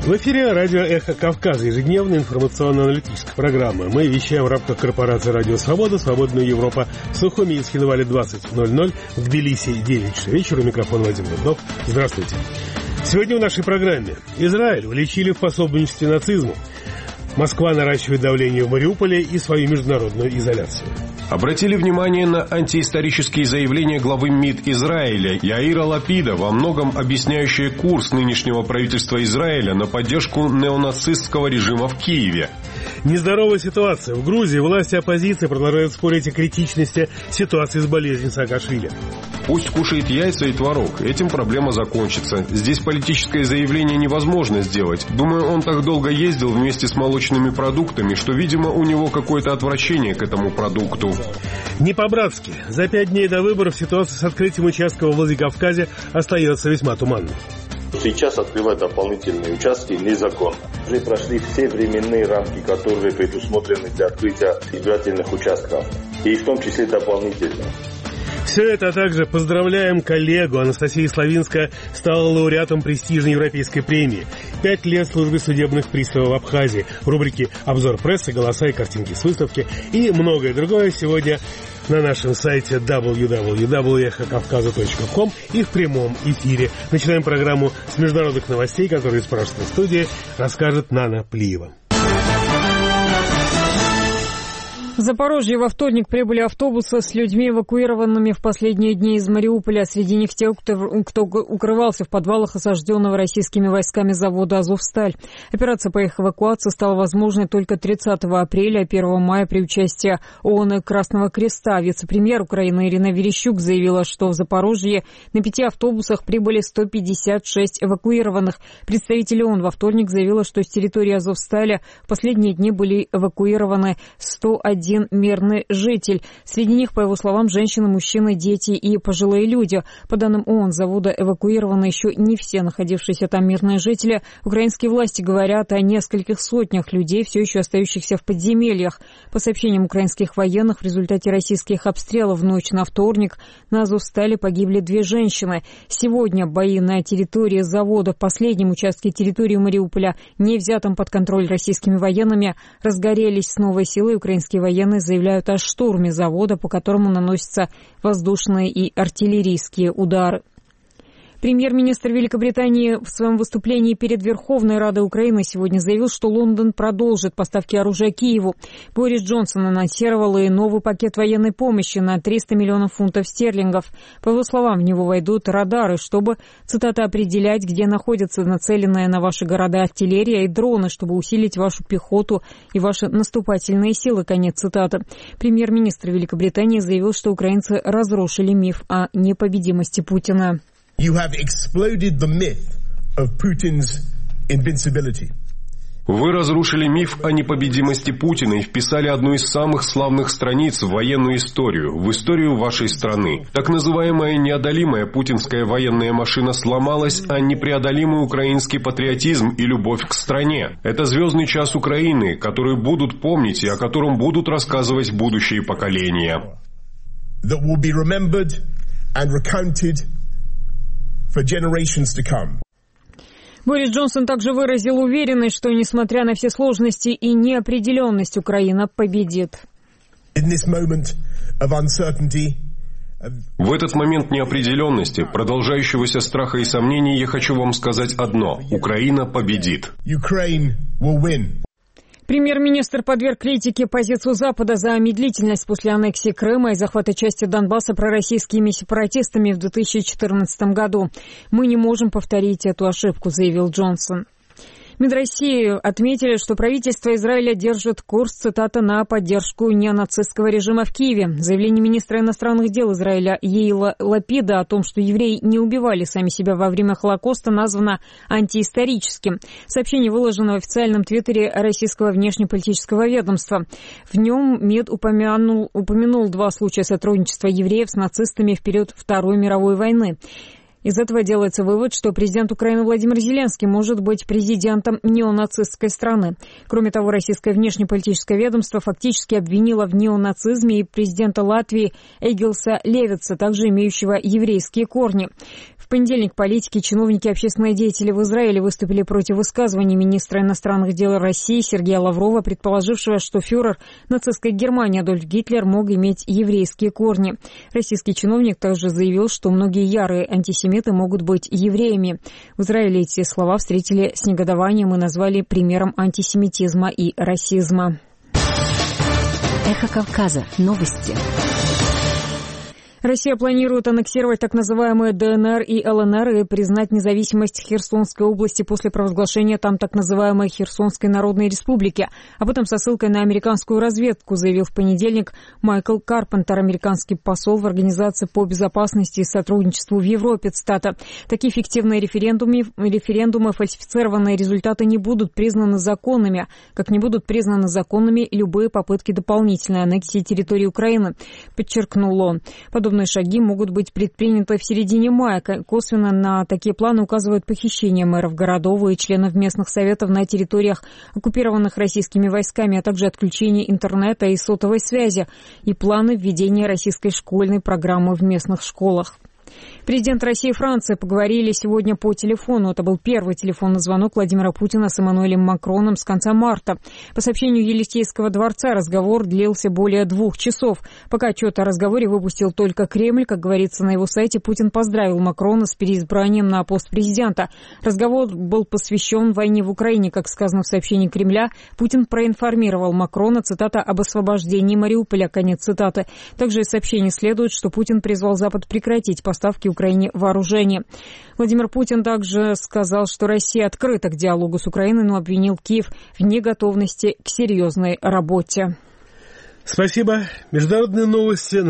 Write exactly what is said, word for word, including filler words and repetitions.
В эфире радио «Эхо Кавказа», ежедневная информационно-аналитическая программа. Мы вещаем в рамках корпорации «Радио Свобода», «Свободная Европа», в Сухуми и Схинвале двадцать ноль ноль, в Тбилиси девять часов вечера. У микрофона Вадим Дубнов. Здравствуйте. Сегодня в нашей программе. Израиль уличили в пособничестве нацизму. Москва наращивает давление в Мариуполе и свою международную изоляцию. Обратили внимание на антиисторические заявления главы МИД Израиля Яира Лапида, во многом объясняющие курс нынешнего правительства Израиля на поддержку неонацистского режима в Киеве. Нездоровая ситуация. В Грузии власти оппозиции продолжают спорить о критичности ситуации с болезнью Саакашвили. Пусть кушает яйца и творог. Этим проблема закончится. Здесь политическое заявление невозможно сделать. Думаю, он так долго ездил вместе с молочными продуктами, что, видимо, у него какое-то отвращение к этому продукту. Не по-братски. За пять дней до выборов ситуация с открытием участков в Владикавказе остается весьма туманной. Сейчас открывать дополнительные участки незаконно. Уже прошли все временные рамки, которые предусмотрены для открытия избирательных участков. И в том числе дополнительно. Все это, а также поздравляем коллегу. Анастасия Славинская стала лауреатом престижной европейской премии. Пять лет службы судебных приставов в Абхазии. В рубрике «Обзор прессы», «Голоса» и картинки с выставки и многое другое сегодня на нашем сайте дабл ю дабл ю дабл ю точка эхо кавказа точка ком и в прямом эфире. Начинаем программу с международных новостей, которые из пражской студии расскажет Нана Плиева. В Запорожье во вторник прибыли автобусы с людьми, эвакуированными в последние дни из Мариуполя. Среди них те, кто, кто укрывался в подвалах осажденного российскими войсками завода «Азовсталь». Операция по их эвакуации стала возможной только тридцатого апреля, а первого мая при участии ООН и Красного Креста. Вице-премьер Украины Ирина Верещук заявила, что в Запорожье на пяти автобусах прибыли сто пятьдесят шесть эвакуированных. Представитель ООН во вторник заявила, что с территории «Азовсталя» в последние дни были эвакуированы сто один мирный житель. Среди них, по его словам, женщины, мужчины, дети и пожилые люди. По данным ООН, с завода эвакуированы еще не все находившиеся там мирные жители. Украинские власти говорят о нескольких сотнях людей, все еще остающихся в подземельях. По сообщениям украинских военных, в результате российских обстрелов в ночь на вторник на Азовстале погибли две женщины. Сегодня бои на территории завода, в последнем участке территории Мариуполя, не взятом под контроль российскими военными, разгорелись с новой силой. Украинские военные Военные заявляют о штурме завода, по которому наносятся воздушные и артиллерийские удары. Премьер-министр Великобритании в своем выступлении перед Верховной Радой Украины сегодня заявил, что Лондон продолжит поставки оружия Киеву. Борис Джонсон анонсировал и новый пакет военной помощи на триста миллионов фунтов стерлингов. По его словам, в него войдут радары, чтобы, цитата, определять, где находится нацеленная на ваши города артиллерия и дроны, чтобы усилить вашу пехоту и ваши наступательные силы, конец цитаты. Премьер-министр Великобритании заявил, что украинцы разрушили миф о непобедимости Путина. You have exploded the myth of Putin's invincibility. Вы разрушили миф о непобедимости Путина и вписали одну из самых славных страниц в военную историю, в историю вашей страны. Так называемая неодолимая путинская военная машина сломалась, а непреодолимый украинский патриотизм и любовь к стране. Это звездный час Украины, который будут помнить и о котором будут рассказывать будущие поколения. That will be remembered and recounted for generations to come. Борис Джонсон также выразил уверенность, что, несмотря на все сложности и неопределенность, Украина победит. In this moment of uncertainty, в этот момент неопределенности, продолжающегося страха и сомнений, я хочу вам сказать одно. Украина победит. Ukraine will win. Премьер-министр подверг критике позицию Запада за медлительность после аннексии Крыма и захвата части Донбасса пророссийскими сепаратистами в две тысячи четырнадцатом году. «Мы не можем повторить эту ошибку», — заявил Джонсон. МИД России отметили, что правительство Израиля держит курс, цитата, на поддержку неонацистского режима в Киеве. Заявление министра иностранных дел Израиля Яира Лапида о том, что евреи не убивали сами себя во время Холокоста, названо антиисторическим. Сообщение выложено в официальном твиттере российского внешнеполитического ведомства. В нем МИД упомянул, упомянул два случая сотрудничества евреев с нацистами в период Второй мировой войны. Из этого делается вывод, что президент Украины Владимир Зеленский может быть президентом неонацистской страны. Кроме того, российское внешнеполитическое ведомство фактически обвинило в неонацизме и президента Латвии Эгилса Левитса, также имеющего еврейские корни. В понедельник политики, чиновники и общественные деятели в Израиле выступили против высказываний министра иностранных дел России Сергея Лаврова, предположившего, что фюрер нацистской Германии Адольф Гитлер мог иметь еврейские корни. Российский чиновник также заявил, что многие ярые антисемиты могут быть евреями. В Израиле эти слова встретили с негодованием и назвали примером антисемитизма и расизма. Эхо Кавказа. Новости. Россия планирует аннексировать так называемые ДНР и ЛНР и признать независимость Херсонской области после провозглашения там так называемой Херсонской Народной Республики. Об этом со ссылкой на американскую разведку заявил в понедельник Майкл Карпентер, американский посол в Организации по безопасности и сотрудничеству в Европе. Цитата. Такие фиктивные референдумы, референдумы, фальсифицированные результаты не будут признаны законными, как не будут признаны законными любые попытки дополнительной аннексии территории Украины, подчеркнул он. Подобные шаги могут быть предприняты в середине мая. Косвенно на такие планы указывают похищение мэров городов и членов местных советов на территориях, оккупированных российскими войсками, а также отключение интернета и сотовой связи и планы введения российской школьной программы в местных школах. Президент России и Франции поговорили сегодня по телефону. Это был первый телефонный звонок Владимира Путина с Эммануэлем Макроном с конца марта. По сообщению Елисейского дворца, разговор длился более двух часов. Пока отчет о разговоре выпустил только Кремль, как говорится на его сайте, Путин поздравил Макрона с переизбранием на пост президента. Разговор был посвящен войне в Украине. Как сказано в сообщении Кремля, Путин проинформировал Макрона, цитата, об освобождении Мариуполя, конец цитаты. Также из сообщения следует, что Путин призвал Запад прекратить поставки Украине вооружения. Владимир Путин также сказал, что Россия открыта к диалогу с Украиной, но обвинил Киев в неготовности к серьезной работе. Спасибо. Международные новости.